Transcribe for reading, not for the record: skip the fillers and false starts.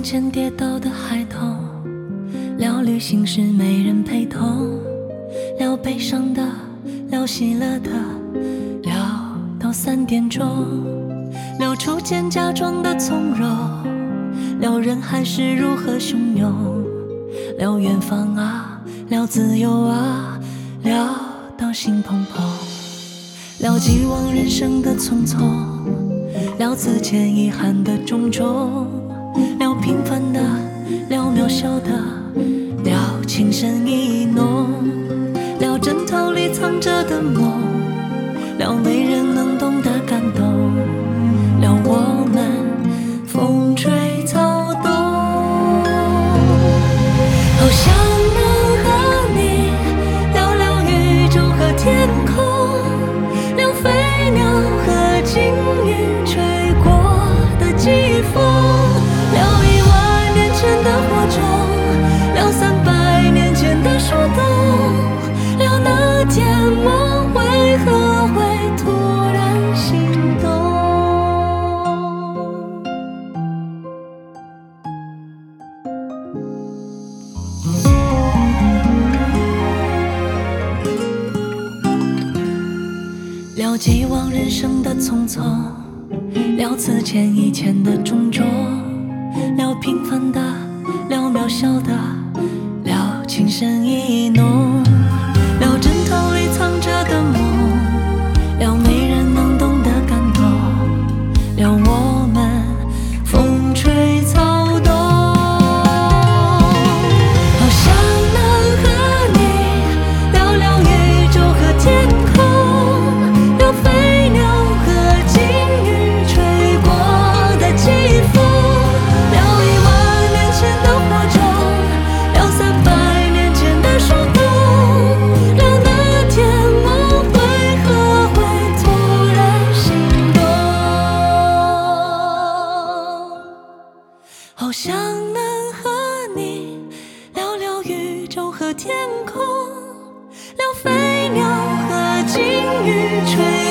前跌倒的孩童，聊旅行时没人陪同，聊悲伤的，聊喜乐的，聊到3点钟，聊初见假装的从容，聊人海是如何汹涌，聊远方啊，聊自由啊，聊到心怦怦，聊既往人生的匆匆，聊此前遗憾的种种，聊平凡的，聊渺小的，聊情深意浓，聊枕头里藏着的梦，聊没人能懂的感动，聊我们风吹草动。好想能和你聊聊宇宙和天空，聊飞鸟和鲸鱼吹过的季风，聊10000年前的火种，聊300年前的树洞，聊那天我为何会突然心动。聊既往人生的匆匆，聊此前以前的种种，聊平凡的，聊渺小的，聊情深意浓，聊枕头里藏着的梦，聊没人能懂的感动，聊我们风吹草动。好想能和你聊聊宇宙和天空，聊飞鸟和鲸鱼吹过的季风，聊10000年前的火种，聊300年前的树洞，聊那天我为何会突然心动。好想能和你聊聊宇宙和天空，聊飞鸟和鲸鱼吹